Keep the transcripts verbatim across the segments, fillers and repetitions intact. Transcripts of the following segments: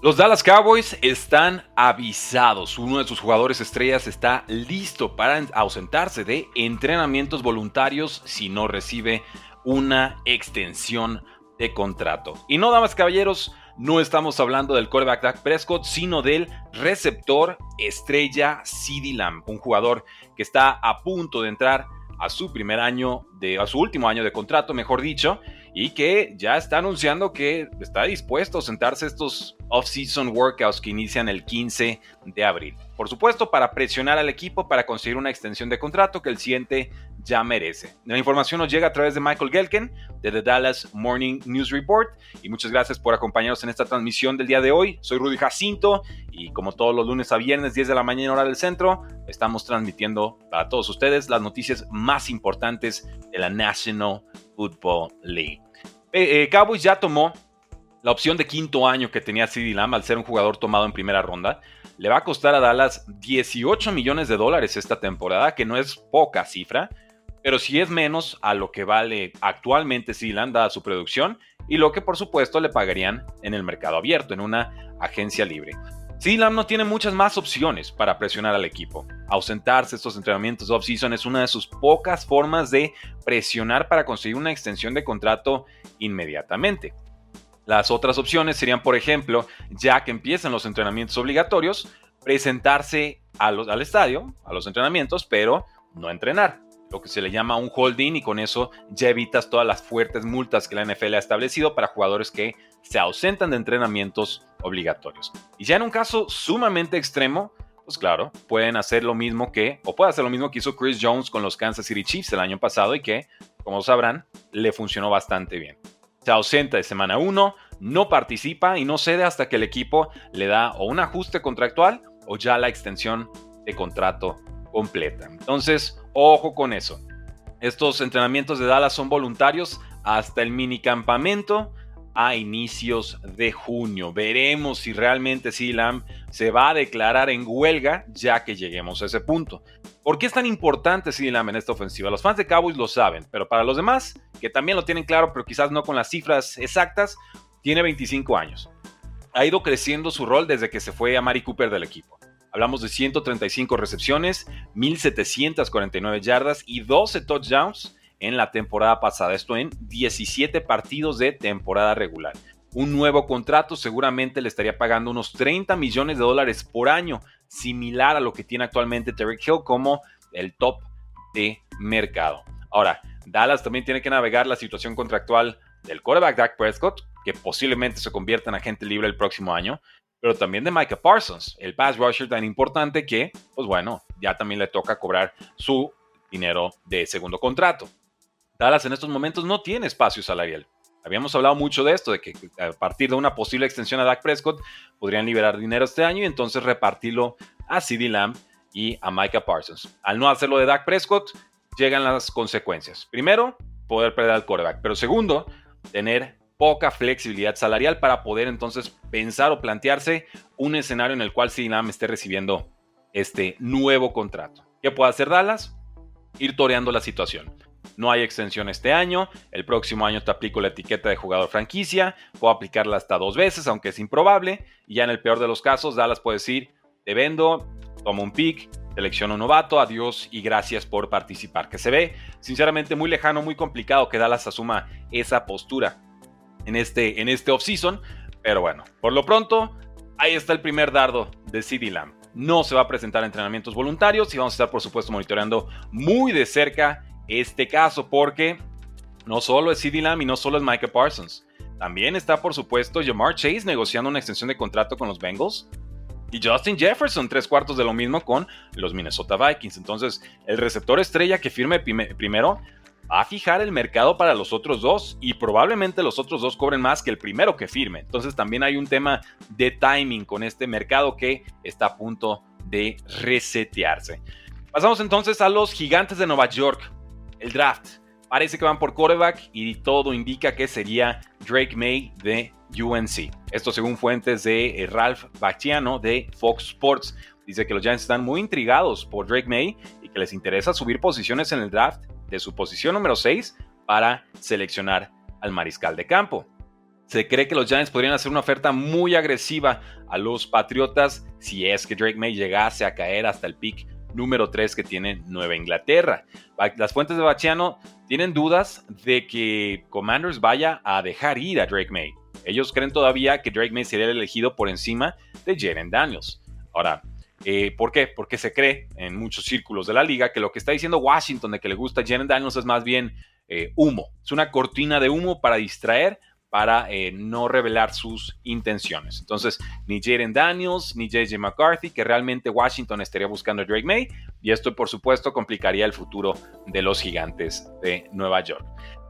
Los Dallas Cowboys están avisados. Uno de sus jugadores estrellas está listo para ausentarse de entrenamientos voluntarios si no recibe una extensión de contrato. Y no, damas y caballeros, no estamos hablando del quarterback Dak Prescott, sino del receptor estrella CeeDee Lamb, un jugador que está a punto de entrar a su primer año, de, a su último año de contrato, mejor dicho, y que ya está anunciando que está dispuesto a sentarse estos off-season workouts que inician el quince de abril. Por supuesto, para presionar al equipo para conseguir una extensión de contrato que el siguiente ya merece. La información nos llega a través de Michael Gehlken de The Dallas Morning News Report, y muchas gracias por acompañarnos en esta transmisión del día de hoy. Soy Rudy Jacinto y como todos los lunes a viernes, diez de la mañana hora del centro, estamos transmitiendo para todos ustedes las noticias más importantes de la National Football League. Eh, eh, Cowboys ya tomó la opción de quinto año que tenía CeeDee Lamb al ser un jugador tomado en primera ronda. Le va a costar a Dallas dieciocho millones de dólares esta temporada, que no es poca cifra, pero sí es menos a lo que vale actualmente CeeDee Lamb dada su producción y lo que por supuesto le pagarían en el mercado abierto, en una agencia libre. CeeDee Lamb no tiene muchas más opciones para presionar al equipo. Ausentarse estos entrenamientos off-season es una de sus pocas formas de presionar para conseguir una extensión de contrato inmediatamente. Las otras opciones serían, por ejemplo, ya que empiezan los entrenamientos obligatorios, presentarse a los, al estadio, a los entrenamientos, pero no entrenar, lo que se le llama un hold-in, y con eso ya evitas todas las fuertes multas que la N F L ha establecido para jugadores que se ausentan de entrenamientos obligatorios. Y ya en un caso sumamente extremo, pues claro, pueden hacer lo mismo que, o puede hacer lo mismo que hizo Chris Jones con los Kansas City Chiefs el año pasado y que, como sabrán, le funcionó bastante bien. Se ausenta de semana uno, no participa y no cede hasta que el equipo le da o un ajuste contractual o ya la extensión de contrato completa. Entonces, ojo con eso. Estos entrenamientos de Dallas son voluntarios hasta el minicampamento a inicios de junio. Veremos si realmente CeeDee Lamb se va a declarar en huelga ya que lleguemos a ese punto. ¿Por qué es tan importante CeeDee Lamb en esta ofensiva? Los fans de Cowboys lo saben, pero para los demás, que también lo tienen claro, pero quizás no con las cifras exactas, tiene veinticinco años. Ha ido creciendo su rol desde que se fue a Mari Cooper del equipo. Hablamos de ciento treinta y cinco recepciones, mil setecientas cuarenta y nueve yardas y doce touchdowns en la temporada pasada. Esto en diecisiete partidos de temporada regular. Un nuevo contrato seguramente le estaría pagando unos treinta millones de dólares por año, similar a lo que tiene actualmente Tyreek Hill como el top de mercado. Ahora, Dallas también tiene que navegar la situación contractual del quarterback Dak Prescott, que posiblemente se convierta en agente libre el próximo año, pero también de Micah Parsons, el pass rusher tan importante que, pues bueno, ya también le toca cobrar su dinero de segundo contrato. Dallas en estos momentos no tiene espacio salarial. Habíamos hablado mucho de esto, de que a partir de una posible extensión a Dak Prescott podrían liberar dinero este año y entonces repartirlo a CeeDee Lamb y a Micah Parsons. Al no hacerlo de Dak Prescott, llegan las consecuencias. Primero, poder perder al quarterback, pero segundo, tener poca flexibilidad salarial para poder entonces pensar o plantearse un escenario en el cual CeeDee Lamb esté recibiendo este nuevo contrato. ¿Qué puede hacer Dallas? Ir toreando la situación. No hay extensión este año, el próximo año te aplico la etiqueta de jugador franquicia, puedo aplicarla hasta dos veces, aunque es improbable, y ya en el peor de los casos, Dallas puede decir, te vendo, tomo un pick, selecciono un novato, adiós y gracias por participar, que se ve sinceramente muy lejano, muy complicado que Dallas asuma esa postura en este, en este offseason, pero bueno, por lo pronto, ahí está el primer dardo de CeeDee Lamb. No se va a presentar a entrenamientos voluntarios y vamos a estar por supuesto monitoreando muy de cerca este caso, porque no solo es CeeDee Lamb y no solo es Micah Parsons, también está por supuesto Ja'Marr Chase negociando una extensión de contrato con los Bengals y Justin Jefferson tres cuartos de lo mismo con los Minnesota Vikings. Entonces el receptor estrella que firme primero va a fijar el mercado para los otros dos y probablemente los otros dos cobren más que el primero que firme. Entonces también hay un tema de timing con este mercado que está a punto de resetearse. Pasamos entonces a los Gigantes de Nueva York. El draft. Parece que van por quarterback y todo indica que sería Drake May de U N C. Esto según fuentes de Ralph Bacchiano de Fox Sports. Dice que los Giants están muy intrigados por Drake May y que les interesa subir posiciones en el draft de su posición número seis para seleccionar al mariscal de campo. Se cree que los Giants podrían hacer una oferta muy agresiva a los Patriotas si es que Drake Maye llegase a caer hasta el pick número tres que tiene Nueva Inglaterra. Las fuentes de Bachiano tienen dudas de que Commanders vaya a dejar ir a Drake Maye. Ellos creen todavía que Drake Maye sería elegido por encima de Jayden Daniels. Ahora, eh, ¿por qué? Porque se cree en muchos círculos de la liga que lo que está diciendo Washington de que le gusta Jayden Daniels es más bien eh, humo. Es una cortina de humo para distraer, para eh, no revelar sus intenciones. Entonces, ni Jayden Daniels, ni J J McCarthy, que realmente Washington estaría buscando a Drake Maye, y esto, por supuesto, complicaría el futuro de los Gigantes de Nueva York.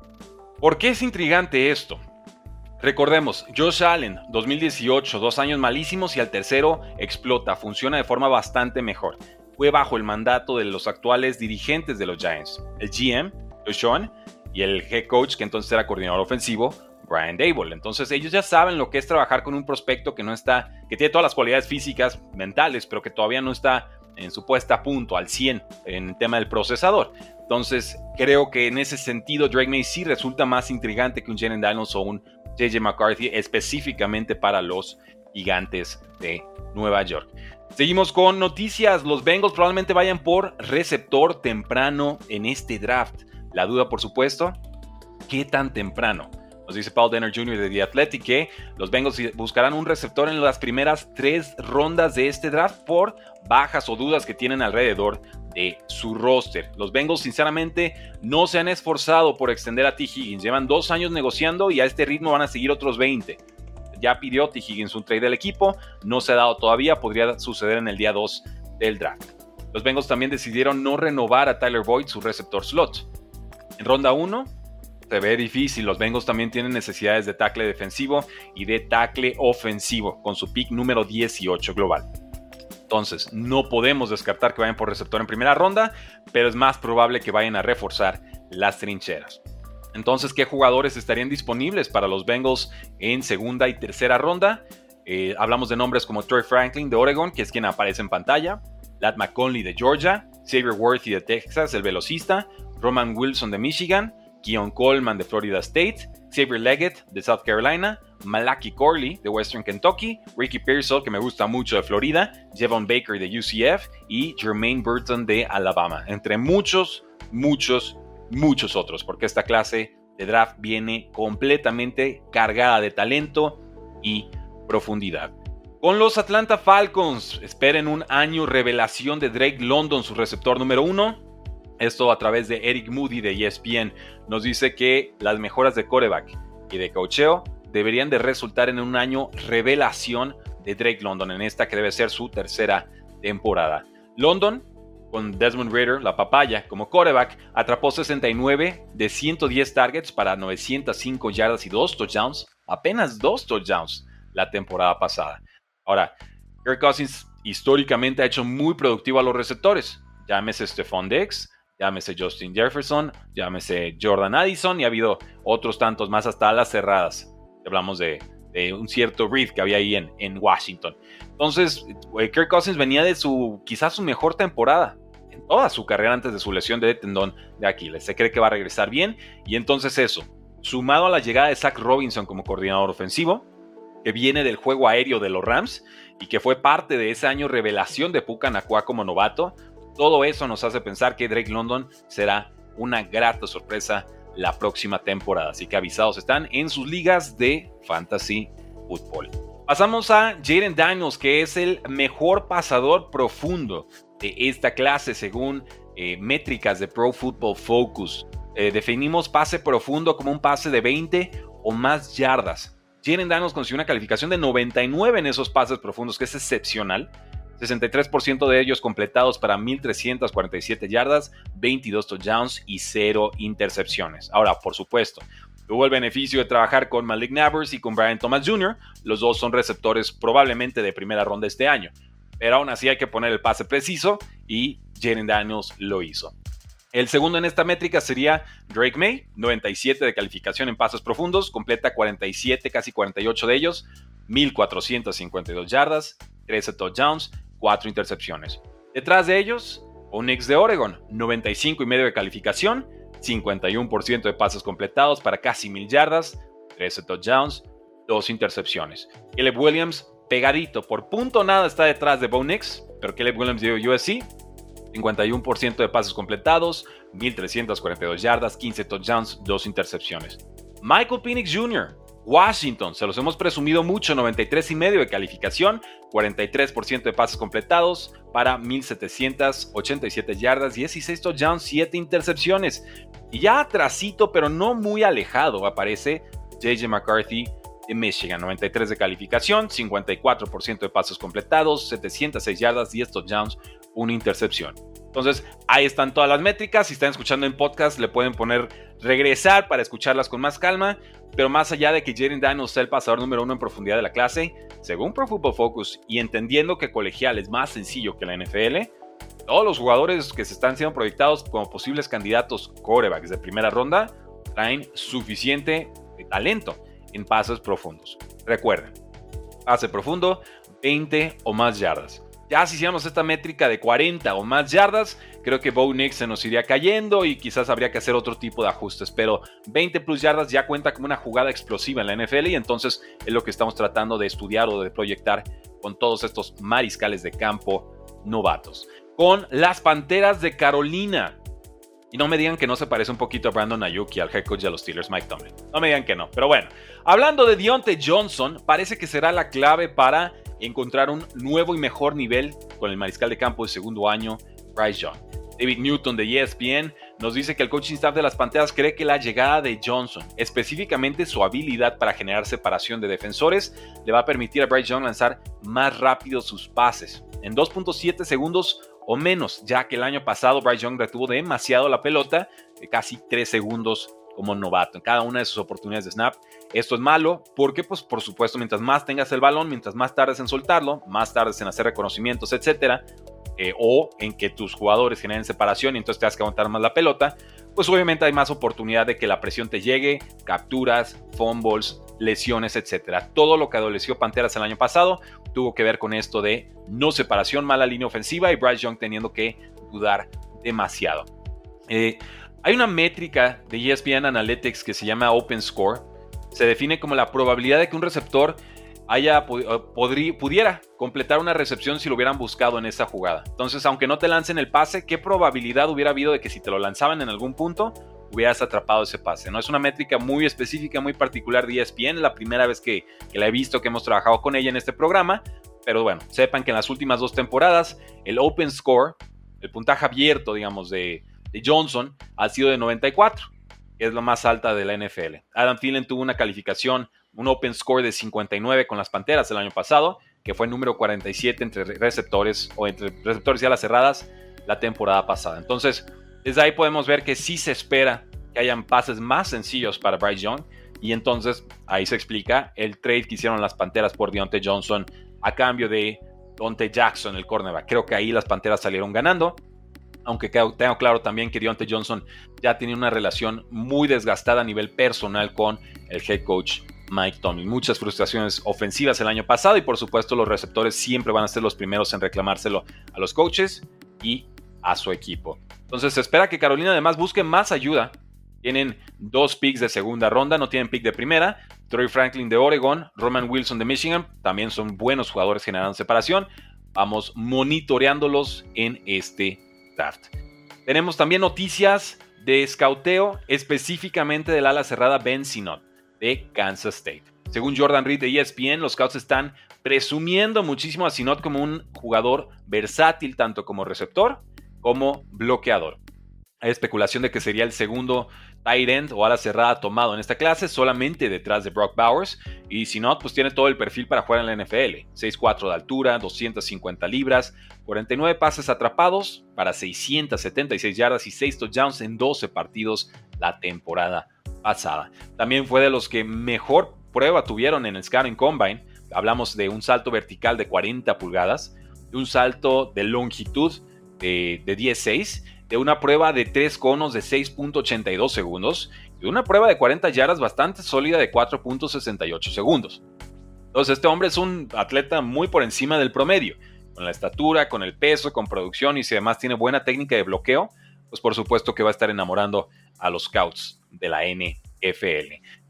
¿Por qué es intrigante esto? Recordemos, Josh Allen, dos mil dieciocho, dos años malísimos y al tercero explota, funciona de forma bastante mejor. Fue bajo el mandato de los actuales dirigentes de los Giants, el G M, Josh Allen, y el head coach, que entonces era coordinador ofensivo, Brian Daboll. Entonces ellos ya saben lo que es trabajar con un prospecto que no está, que tiene todas las cualidades físicas, mentales, pero que todavía no está en su puesta a punto, al cien, en el tema del procesador. Entonces creo que en ese sentido Drake Maye sí resulta más intrigante que un Jayden Daniels o un J J McCarthy, específicamente para los Gigantes de Nueva York. Seguimos con noticias. Los Bengals probablemente vayan por receptor temprano en este draft. La duda, por supuesto, ¿qué tan temprano? Nos dice Paul Denner junior de The Athletic que los Bengals buscarán un receptor en las primeras tres rondas de este draft por bajas o dudas que tienen alrededor de su roster. Los Bengals sinceramente no se han esforzado por extender a T. Higgins. Llevan dos años negociando y a este ritmo van a seguir otros veinte. Ya pidió T. Higgins un trade del equipo, no se ha dado todavía, podría suceder en el día dos del draft. Los Bengals también decidieron no renovar a Tyler Boyd, su receptor slot. En ronda uno se ve difícil. Los Bengals también tienen necesidades de tackle defensivo y de tackle ofensivo con su pick número dieciocho global. Entonces, no podemos descartar que vayan por receptor en primera ronda, pero es más probable que vayan a reforzar las trincheras. Entonces, ¿qué jugadores estarían disponibles para los Bengals en segunda y tercera ronda? Eh, hablamos de nombres como Troy Franklin de Oregon, que es quien aparece en pantalla, Ladd McConkey de Georgia, Xavier Worthy de Texas, el velocista, Roman Wilson de Michigan, Keon Coleman de Florida State, Xavier Leggett de South Carolina, Malachi Corley de Western Kentucky, Ricky Pearsall, que me gusta mucho, de Florida, Javon Baker de U C F y Jermaine Burton de Alabama, entre muchos, muchos, muchos otros, porque esta clase de draft viene completamente cargada de talento y profundidad. Con los Atlanta Falcons, esperen un año revelación de Drake London, su receptor número uno. Esto a través de Eric Moody de E S P N nos dice que las mejoras de quarterback y de coacheo deberían de resultar en un año revelación de Drake London en esta que debe ser su tercera temporada. London, con Desmond Ridder, la papaya, como quarterback, atrapó sesenta y nueve de ciento diez targets para novecientas cinco yardas y dos touchdowns, apenas dos touchdowns la temporada pasada. Ahora, Kirk Cousins históricamente ha hecho muy productivo a los receptores, llámese Stephon Diggs, llámese Justin Jefferson, llámese Jordan Addison y ha habido otros tantos más hasta alas cerradas. Hablamos de, de un cierto Reed que había ahí en, en Washington. Entonces, Kirk Cousins venía de su quizás su mejor temporada en toda su carrera antes de su lesión de tendón de Aquiles. Se cree que va a regresar bien y entonces eso, sumado a la llegada de Zach Robinson como coordinador ofensivo, que viene del juego aéreo de los Rams y que fue parte de ese año revelación de Puka Nacua como novato, todo eso nos hace pensar que Drake London será una grata sorpresa la próxima temporada. Así que avisados están en sus ligas de Fantasy Football. Pasamos a Jayden Daniels, que es el mejor pasador profundo de esta clase según eh, métricas de Pro Football Focus. Eh, definimos pase profundo como un pase de veinte o más yardas. Jayden Daniels consiguió una calificación de noventa y nueve en esos pases profundos, que es excepcional. sesenta y tres por ciento de ellos completados para mil trescientas cuarenta y siete yardas, veintidós touchdowns y cero intercepciones. Ahora, por supuesto, tuvo el beneficio de trabajar con Malik Nabers y con Brian Thomas junior Los dos son receptores probablemente de primera ronda este año. Pero aún así hay que poner el pase preciso y Jayden Daniels lo hizo. El segundo en esta métrica sería Drake Maye, noventa y siete de calificación en pases profundos, completa cuarenta y siete, casi cuarenta y ocho de ellos, mil cuatrocientas cincuenta y dos yardas, trece touchdowns, cuatro intercepciones. Detrás de ellos, Onyx de Oregon, noventa y cinco y medio de calificación, cincuenta y uno por ciento de pases completados para casi mil yardas, trece touchdowns, dos intercepciones. Caleb Williams, pegadito, por punto nada está detrás de Bo Nix, pero Caleb Williams de U S C, cincuenta y uno por ciento de pases completados, mil trescientas cuarenta y dos yardas, quince touchdowns, dos intercepciones. Michael Penix junior, Washington, se los hemos presumido mucho, noventa y tres y medio de calificación, cuarenta y tres por ciento de pases completados para mil setecientas ochenta y siete yardas, dieciséis touchdowns, siete intercepciones. Y ya atrasito, pero no muy alejado, aparece J J McCarthy de Michigan, noventa y tres de calificación, cincuenta y cuatro por ciento de pases completados, setecientas seis yardas, diez touchdowns, una intercepción. Entonces, ahí están todas las métricas. Si están escuchando en podcast, le pueden poner regresar para escucharlas con más calma. Pero más allá de que Jayden Daniels sea el pasador número uno en profundidad de la clase, según Pro Football Focus, y entendiendo que colegial es más sencillo que la N F L, todos los jugadores que se están siendo proyectados como posibles candidatos quarterbacks de primera ronda traen suficiente talento en pases profundos. Recuerden, pase profundo, veinte o más yardas. Ya si hiciéramos esta métrica de cuarenta o más yardas, creo que Bo Nix se nos iría cayendo y quizás habría que hacer otro tipo de ajustes. Pero veinte plus yardas ya cuenta como una jugada explosiva en la N F L y entonces es lo que estamos tratando de estudiar o de proyectar con todos estos mariscales de campo novatos. Con las Panteras de Carolina. Y no me digan que no se parece un poquito a Brandon Ayuk y al head coach de los Steelers, Mike Tomlin. No me digan que no. Pero bueno, hablando de Diontae Johnson, parece que será la clave para encontrar un nuevo y mejor nivel con el mariscal de campo de segundo año, Bryce Young. David Newton de E S P N nos dice que el coaching staff de las Panteras cree que la llegada de Johnson, específicamente su habilidad para generar separación de defensores, le va a permitir a Bryce Young lanzar más rápido sus pases, en dos punto siete segundos o menos, ya que el año pasado Bryce Young retuvo demasiado la pelota, de casi tres segundos como novato en cada una de sus oportunidades de snap. Esto es malo porque, pues, por supuesto, mientras más tengas el balón, mientras más tardes en soltarlo, más tardes en hacer reconocimientos, etcétera, eh, o en que tus jugadores generen separación y entonces te das que aguantar más la pelota, pues obviamente hay más oportunidad de que la presión te llegue, capturas, fumbles, lesiones, etcétera. Todo lo que adoleció Panteras el año pasado tuvo que ver con esto de no separación, mala línea ofensiva y Bryce Young teniendo que dudar demasiado. Eh, hay una métrica de E S P N Analytics que se llama Open Score. Se define como la probabilidad de que un receptor haya, podrí, pudiera completar una recepción si lo hubieran buscado en esa jugada. Entonces, aunque no te lancen el pase, ¿qué probabilidad hubiera habido de que si te lo lanzaban en algún punto, hubieras atrapado ese pase? ¿No? Es una métrica muy específica, muy particular de E S P N. Es la primera vez que, que la he visto, que hemos trabajado con ella en este programa. Pero bueno, sepan que en las últimas dos temporadas, el Open Score, el puntaje abierto, digamos, de, de Johnson, ha sido de noventa y cuatro. Que es la más alta de la N F L. Adam Thielen tuvo una calificación, un Open Score de cincuenta y nueve con las Panteras el año pasado, que fue el número cuarenta y siete entre receptores o entre receptores y alas cerradas la temporada pasada. Entonces, desde ahí podemos ver que sí se espera que hayan pases más sencillos para Bryce Young y entonces ahí se explica el trade que hicieron las Panteras por Diontae Johnson a cambio de Dante Jackson, el cornerback. Creo que ahí las Panteras salieron ganando. Aunque tengo claro también que Diontae Johnson ya tenía una relación muy desgastada a nivel personal con el head coach Mike Tomlin. Muchas frustraciones ofensivas el año pasado y por supuesto los receptores siempre van a ser los primeros en reclamárselo a los coaches y a su equipo. Entonces se espera que Carolina además busque más ayuda. Tienen dos picks de segunda ronda, no tienen pick de primera. Troy Franklin de Oregon, Roman Wilson de Michigan, también son buenos jugadores generando separación. Vamos monitoreándolos en este draft. Tenemos también noticias de escauteo, específicamente del ala cerrada Ben Sinnott de Kansas State. Según Jordan Reed de E S P N, los scouts están presumiendo muchísimo a Sinnott como un jugador versátil tanto como receptor como bloqueador. Hay especulación de que sería el segundo tight end o ala cerrada tomado en esta clase, solamente detrás de Brock Bowers. Y Sinnott pues tiene todo el perfil para jugar en la N F L. seis cuatro de altura, doscientas cincuenta libras, cuarenta y nueve pases atrapados para seiscientas setenta y seis yardas y seis touchdowns en doce partidos la temporada pasada. También fue de los que mejor prueba tuvieron en el Scouting Combine. Hablamos de un salto vertical de cuarenta pulgadas, de un salto de longitud de, de diez seis, de una prueba de tres conos de seis punto ochenta y dos segundos y una prueba de cuarenta yardas bastante sólida de cuatro punto sesenta y ocho segundos. Entonces este hombre es un atleta muy por encima del promedio, con la estatura, con el peso, con producción y si además tiene buena técnica de bloqueo, pues por supuesto que va a estar enamorando a los scouts de la N F L.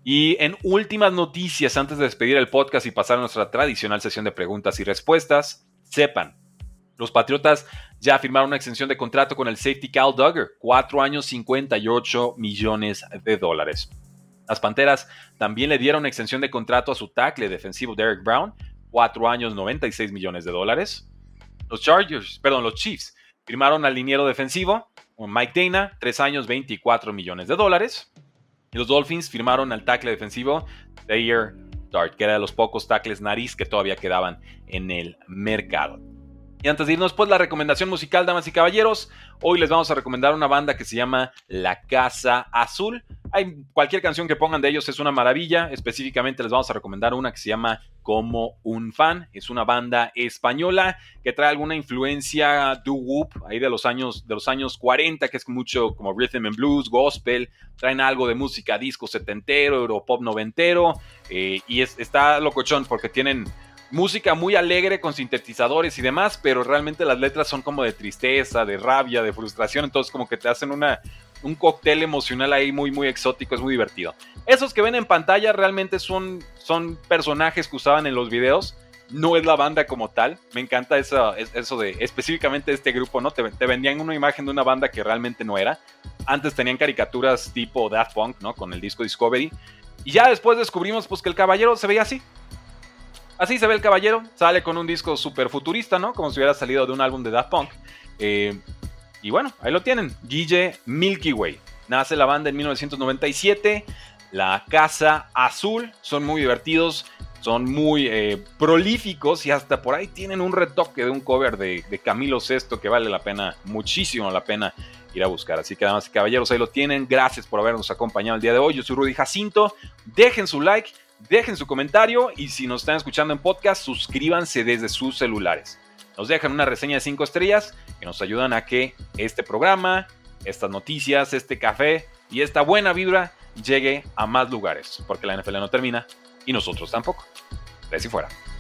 Y en últimas noticias, antes de despedir el podcast y pasar a nuestra tradicional sesión de preguntas y respuestas, sepan, los Patriotas ya firmaron una extensión de contrato con el safety Kyle Dugger, cuatro años, cincuenta y ocho millones de dólares. Las Panteras también le dieron extensión de contrato a su tackle defensivo Derek Brown, cuatro años, noventa y seis millones de dólares. Los Chargers, perdón, los Chiefs firmaron al liniero defensivo Mike Dana, tres años, veinticuatro millones de dólares. Y los Dolphins firmaron al tackle defensivo Jair Dart, que era de los pocos tackles nariz que todavía quedaban en el mercado. Y antes de irnos, pues la recomendación musical, damas y caballeros. Hoy les vamos a recomendar una banda que se llama La Casa Azul. Hay cualquier canción que pongan de ellos es una maravilla. Específicamente les vamos a recomendar una que se llama Como un Fan. Es una banda española que trae alguna influencia doo-wop ahí de los años, de los años cuarenta, que es mucho como rhythm and blues, gospel. Traen algo de música disco setentero, europop noventero. Eh, y es, está locochón porque tienen música muy alegre con sintetizadores y demás, pero realmente las letras son como de tristeza, de rabia, de frustración, entonces como que te hacen una, un cóctel emocional ahí muy muy exótico, es muy divertido. Esos que ven en pantalla realmente son, son personajes que usaban en los videos, no es la banda como tal. Me encanta eso, eso de específicamente este grupo, ¿no? Te, te vendían una imagen de una banda que realmente no era. Antes tenían caricaturas tipo Daft Punk, ¿no? Con el disco Discovery, y ya después descubrimos pues que el caballero se veía así. Así se ve el caballero, sale con un disco súper futurista, ¿no? Como si hubiera salido de un álbum de Daft Punk. Eh, y bueno, ahí lo tienen, Guille Milky Way. Nace la banda en mil novecientos noventa y siete, La Casa Azul, son muy divertidos, son muy eh, prolíficos y hasta por ahí tienen un retoque de un cover de, de Camilo Sesto que vale la pena, muchísimo la pena ir a buscar. Así que damas y caballeros, ahí lo tienen. Gracias por habernos acompañado el día de hoy. Yo soy Rudy Jacinto. Dejen su like, dejen su comentario y si nos están escuchando en podcast, suscríbanse desde sus celulares. Nos dejan una reseña de cinco estrellas que nos ayudan a que este programa, estas noticias, este café y esta buena vibra llegue a más lugares, porque la N F L no termina y nosotros tampoco. De así fuera.